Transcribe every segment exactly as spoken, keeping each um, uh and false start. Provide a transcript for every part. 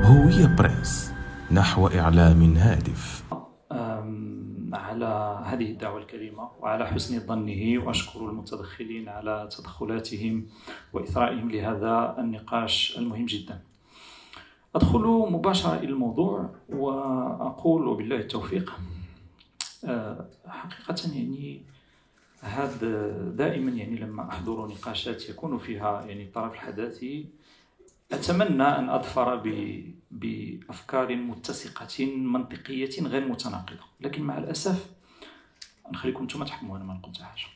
هوية بريس نحو إعلام هادف. على هذه الدعوة الكريمة وعلى حسن ظنه، وأشكر المتدخلين على تدخلاتهم وإثرائهم لهذا النقاش المهم جدا. أدخل مباشرة إلى الموضوع وأقول وبالله التوفيق. حقيقة يعني هذا دائما يعني لما أحضر نقاشات يكون فيها يعني الطرف الحداثي أتمنى أن أظفر بأفكار متسقة منطقية غير متناقضة، لكن مع الأسف نخليكم أنتم تحكموا، أنا ما نقول حاجة.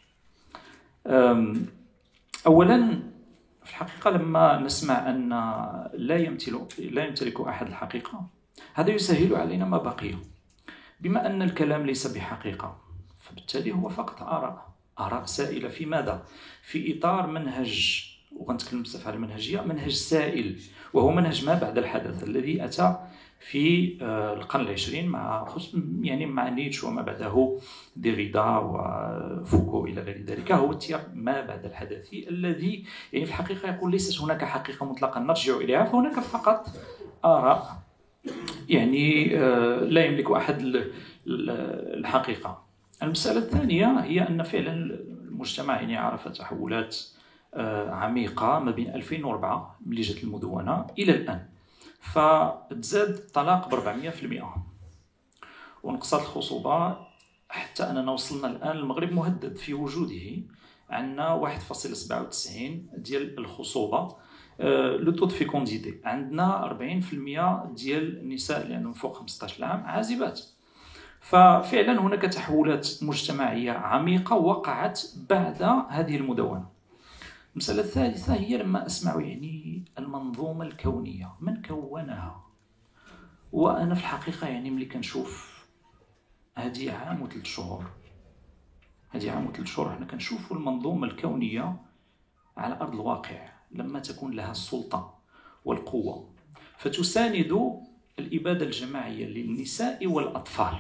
أولا في الحقيقة لما نسمع أن لا يمتلك لا يمتلك أحد الحقيقة، هذا يسهل علينا ما بقي. بما أن الكلام ليس بحقيقة فبالتالي هو فقط آراء آراء سائلة. في ماذا؟ في إطار منهج، وغنتكلم بصفة على المنهجية، منهج سائل، وهو منهج ما بعد الحدث الذي أتى في القرن العشرين مع يعني مع نيتشه وما بعده ديغيدا وفوكو إلى غير ذلك. هو التيار ما بعد الحدثي الذي يعني في الحقيقة يقول ليست هناك حقيقة مطلقة نرجع إليها، فهناك فقط آراء يعني لا يملك أحد الحقيقة. المسألة الثانية هي أن فعلا المجتمع يعني عرف تحولات عميقة ما بين ألفين وأربعة ملي جات المدونة إلى الآن، فتزاد الطلاق ب أربعمائة بالمئة ونقصت الخصوبة حتى أننا وصلنا الآن المغرب مهدد في وجوده. عندنا واحد فاصلة سبعة وتسعين ديال الخصوبة لو طو فيكونديتي، عندنا أربعين بالمئة ديال النساء اللي عندهم فوق خمسطاش عام عازبات. ففعلا هناك تحولات مجتمعية عميقة وقعت بعد هذه المدونة. المسألة الثالثة هي لما أسمع يعني المنظومة الكونية، من كونها؟ وأنا في الحقيقة يعني ملي كنشوف هذه عام وثلاث شهور هذه عام وثلاث شهور حنا كنشوفوا المنظومة الكونية على أرض الواقع لما تكون لها السلطة والقوة فتساند الإبادة الجماعية للنساء والأطفال.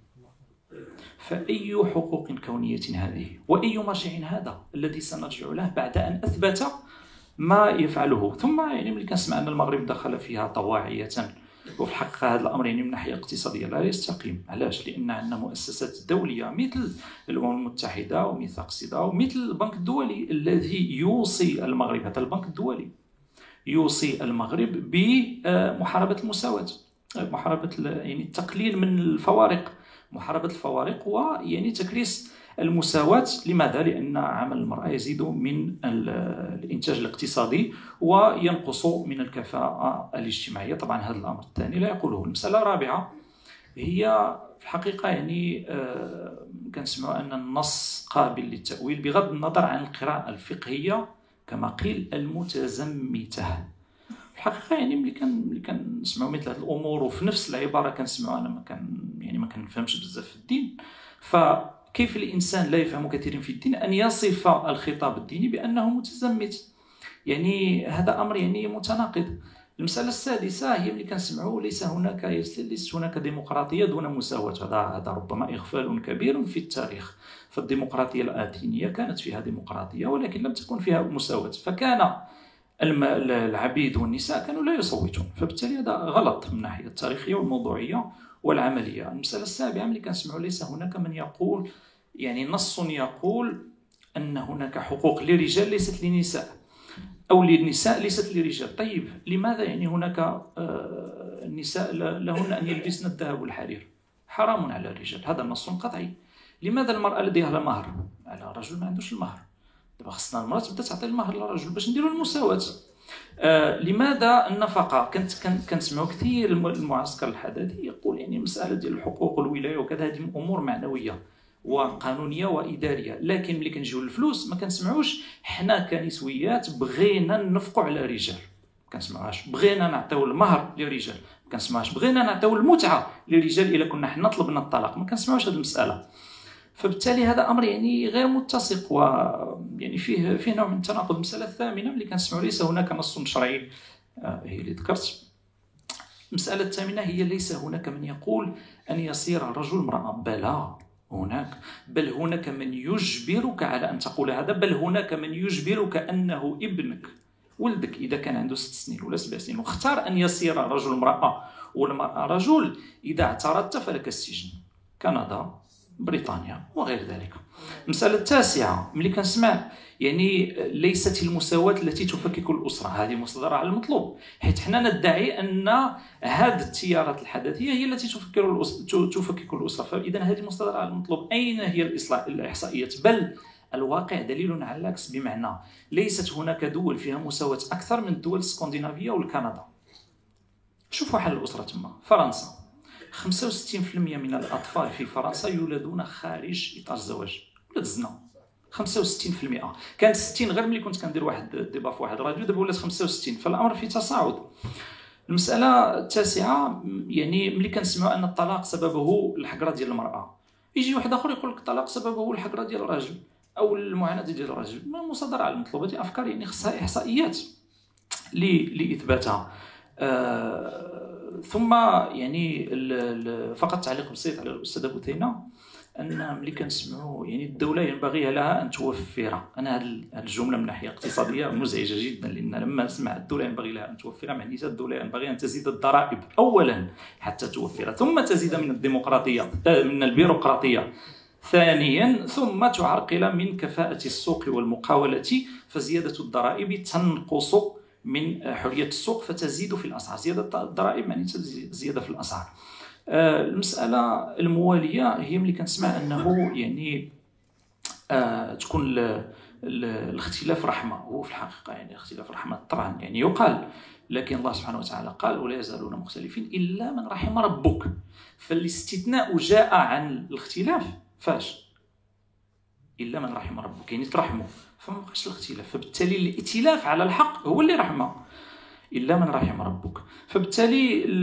فأي حقوق كونية هذه؟ وأي مرجع هذا الذي سنرجع له بعد أن أثبت ما يفعله؟ ثم يعني ملي كنسمع أن المغرب دخل فيها طواعية، وفي الحقيقة هذا الأمر يعني من ناحية اقتصادية لا يستقيم. علاش؟ لأن عندنا مؤسسات دولية مثل الأمم المتحدة وميثاق سيدا ومثل البنك الدولي الذي يوصي المغرب، هذا البنك الدولي يوصي المغرب بمحاربة المساواة، محاربة يعني التقليل من الفوارق، محاربة الفوارق ويعني تكريس المساواة. لماذا؟ لأن عمل المرأة يزيد من الإنتاج الاقتصادي وينقص من الكفاءة الاجتماعية. طبعا هذا الأمر الثاني لا يقوله. المسألة الرابعة هي في الحقيقة يعني آه كنسمعوا أن النص قابل للتأويل بغض النظر عن القراءة الفقهية كما قيل المتزمتة. الحقيقه يعني ملي كان ملي كنسمعوا مثل هذه الامور وفي نفس العباره كنسمعوا انا ما كان يعني ما كنفهمش بزاف في الدين، فكيف الانسان لا يفهم كثيرا في الدين ان يصف الخطاب الديني بانه متزمت؟ يعني هذا امر يعني متناقض. المساله السادسه هي ملي كنسمعوا ليس هناك ليست هناك ديمقراطيه دون مساواه. هذا هذا ربما اغفال كبير في التاريخ. فالديمقراطيه الاتينيه كانت فيها ديمقراطيه ولكن لم تكن فيها مساواه، فكان العبيد والنساء كانوا لا يصوتون، فبالتالي هذا غلط من الناحيه التاريخيه والموضوعيه والعمليه. المساله السابعه ملي كنسمعوا ليس هناك من يقول يعني نص يقول ان هناك حقوق للرجال ليست للنساء او للنساء ليست للرجال. طيب لماذا يعني هناك النساء لهن ان يلبسن الذهب والحرير؟ حرام على الرجال، هذا نص قطعي. لماذا المراه لديها المهر؟ على الرجل ما عندوش المهر. دابا خصنا المراه تبدا تعطي المهر للرجل باش نديروا المساواه. آه لماذا النفقه؟ كنت كنسمعوا كثير المعسكر الحداثي يقول يعني مساله ديال الحقوق والولايه وكذا هذه امور معنويه وقانونيه واداريه، لكن ملي كنجيو للفلوس ما كنسمعوش حنا كنسويات بغينا ننفقوا على الرجال، ما كنسمعوهاش بغينا نعطيو المهر للرجال، ما كنسمعوهاش بغينا نعطيو المتعه للرجال الا كنا حنا طلبنا الطلاق، ما كنسمعوش هذه المساله. فبالتالي هذا امر يعني غير متسق و يعني فيه فيه نوع من التناقض. المساله الثامنه ملي كنسمعوا ليس هناك نص شرعي، آه هي اللي ذكرت. المساله الثامنه هي ليس هناك من يقول ان يصير الرجل امراه، بلى هناك، بل هناك من يجبرك على ان تقول هذا، بل هناك من يجبرك انه ابنك ولدك إذا كان عنده ست سنين ولا سبع سنين واختار أن يصير رجل امرأة والمرأة رجل، إذا اعترضت فلك السجن. كندا، بريطانيا وغير ذلك. المسألة التاسعة ملي كنسمع يعني ليست المساواة التي تفكك الأسرة، هذه مصدر على المطلوب، حيث حنا ندعي أن هذه التيارات الحداثية هي التي تفكك الأسرة تفكك الأسرة، فإذا هذه مصدر على المطلوب. أين هي الإحصائيات؟ بل الواقع دليل على العكس، بمعنى ليست هناك دول فيها مساواة أكثر من الدول الاسكندنافية والكندا. شوفوا حل الأسرة تما. فرنسا خمسة وستين بالمئة من الأطفال في فرنسا يولدون خارج إطار الزواج، ولاد الزنا خمسة وستين بالمئة. كانت ستين غير ملي كنت كندير واحد ديبا في واحد الراديو، دابا ولات خمسة وستين، فالأمر في تصاعد. المسألة التاسعة يعني ملي كنسمعوا أن الطلاق سببه الحقرة ديال المرأة، يجي واحد آخر يقول لك الطلاق سببه الحقرة ديال الرجل أو المعاناة ديال الرجل. مصادرة على المطلوب، هذه أفكار يعني خصها إحصائيات لإثباتها. آه ثم يعني فقط تعليق بسيط على الأستاذة بثينة، أن ملي كنسمعوا يعني الدولة ينبغي لها أن توفر، أنا هذه الجملة من ناحية اقتصادية مزعجة جدا، لأن لما نسمع الدولة ينبغي لها أن توفر معناتها الدولة ينبغي أن تزيد الضرائب أولا حتى توفر، ثم تزيد من الديمقراطية من البيروقراطية ثانيا، ثم تعرقل من كفاءة السوق والمقاولة، فزيادة الضرائب تنقص من حرية السوق فتزيد في الأسعار. زيادة الضرائب معناتها زيادة في الأسعار. آه المسألة الموالية هي ملي كنسمع أنه يعني آه تكون ال ال الاختلاف رحمة. هو في الحقيقة يعني اختلاف رحمة طبعا يعني يقال، لكن الله سبحانه وتعالى قال ولا يزالون مختلفين إلا من رحم ربك. فالاستثناء جاء عن الاختلاف فاش؟ إلا من رحم ربك، يعني ترحموا فما بقاش الاختلاف، فبالتالي الائتلاف على الحق هو اللي رحمه، إلا من رحم ربك. فبالتالي ال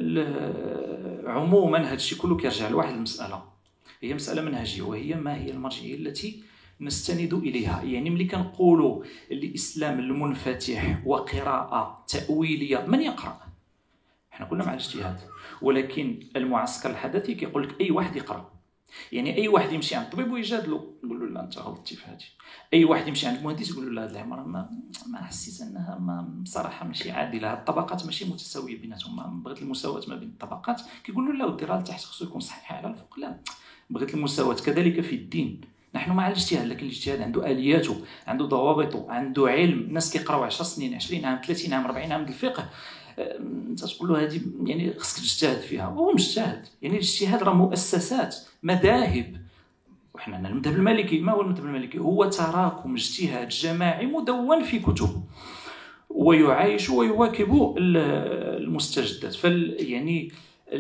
ال عموما هذا الشيء كله كيرجع لواحد المسألة، هي مسألة منهجية، وهي ما هي المرجعية التي نستند إليها. يعني ملي كنقولوا الإسلام المنفتح وقراءة تأويلية، من يقرأ؟ احنا كنا مع الاجتهاد، ولكن المعسكر الحداثي كيقول لك أي واحد يقرأ. يعني اي واحد يمشي عند الطبيب ويجادلو يقول له لا انت غلطتي في هذه، اي واحد يمشي عند المهندس يقول له لا هذه العماره ما ما حسيت انها ما بصراحه ماشي عادله، الطبقات ماشي متساويه بيناتهم، بغيت المساواه ما بين الطبقات كيقول له لا ودي راه لتحت خصو يكون صحيح على الفوق، لا بغيت المساواه. كذلك في الدين نحن مع الاجتهاد، لكن الاجتهاد عنده الياته، عنده ضوابطه، عنده علم. الناس كيقراو عشر سنين عشرين عام ثلاثين عام أربعين عام الفقه، انت تقول له هذه يعني خصك تجتهد فيها، وهو مجتهد. يعني الاجتهاد راه مؤسسات مذاهب، وحنا عندنا المذهب المالكي. ما هو المذهب المالكي؟ هو تراكم اجتهاد جماعي مدون في كتب ويعايش ويواكب المستجدات. فال يعني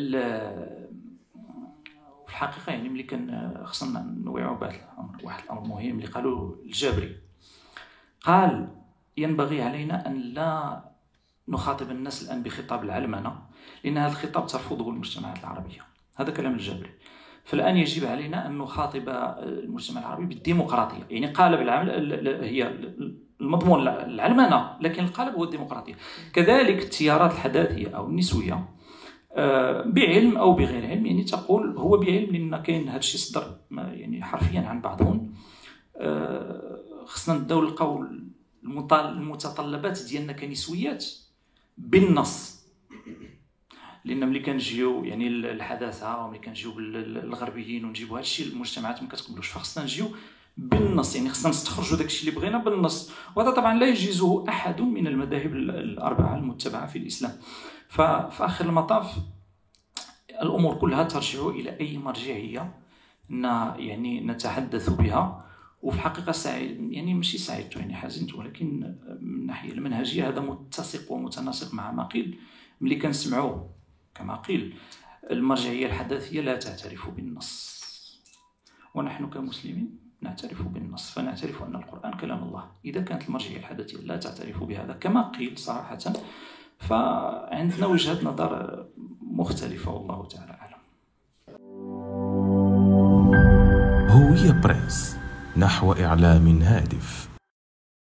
في الحقيقه يعني ملي كان خصنا نوعوا بعض الامر، واحد الامر مهم اللي قالوا الجابري، قال ينبغي علينا ان لا نخاطب الناس الآن بخطاب العلمنة، لأن هذا الخطاب ترفضه المجتمعات العربية. هذا كلام الجابري. فالآن يجب علينا أن نخاطب المجتمع العربي بالديمقراطية. يعني قالب العمل هي المضمون العلمنة، لكن القالب هو الديمقراطية. كذلك التيارات الحداثية أو النسوية بعلم أو بغير علم، يعني تقول هو بعلم لأن كاين هذا الشيء صدر يعني حرفيا عن بعضهم. خصنا نبداو نلقاو المتطلبات ديالنا كنسويات بالنص، لان ملي كنجيو يعني الحداثه وملي كنجيو الغربيين ونجيبوا هذا الشيء المجتمعات ما كتقبلوش، فخصنا نجيو بالنص، يعني خصنا نستخرجوا داك الشيء اللي بغينا بالنص، وهذا طبعا لا يجيزه احد من المذاهب الاربعه المتبعه في الاسلام. ففي اخر المطاف الامور كلها ترجع الى اي مرجعيه يعني نتحدث بها. وفي الحقيقه سعيد يعني ماشي سعيدت يعني حزنت، ولكن من الناحيه المنهجيه هذا متسق ومتناسق مع ما قيل. ملي كنسمعوا كما قيل المرجعيه الحداثيه لا تعترف بالنص، ونحن كمسلمين نعترف بالنص، فنعترف ان القران كلام الله. اذا كانت المرجعيه الحداثيه لا تعترف بهذا كما قيل صراحه، فعندنا وجهه نظر مختلفه، والله تعالى اعلم. هوية بريس، نحو إعلام هادف.